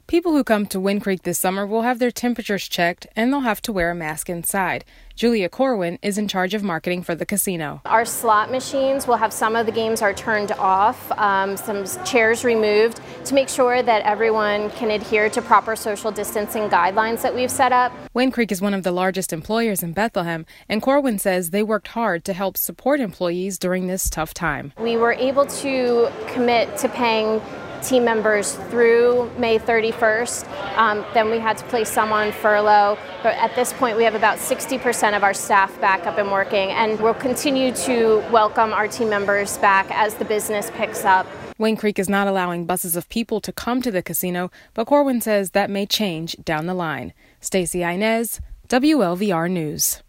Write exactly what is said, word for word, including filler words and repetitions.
People who come to Wind Creek this summer will have their temperatures checked, and they'll have to wear a mask inside. Julia Corwin is in charge of marketing for the casino. Our slot machines will have some of the games are turned off, um, some chairs removed to make sure that everyone can adhere to proper social distancing guidelines that we've set up. Wind Creek is one of the largest employers in Bethlehem, and Corwin says they worked hard to help support employees during this tough time. We were able to commit to paying team members through May thirty-first. Um, then we had to place some on furlough. But at this point, we have about sixty percent of our staff back up and working, and we'll continue to welcome our team members back as the business picks up. Wind Creek is not allowing buses of people to come to the casino, but Corwin says that may change down the line. Stacey Inez, W L V R News.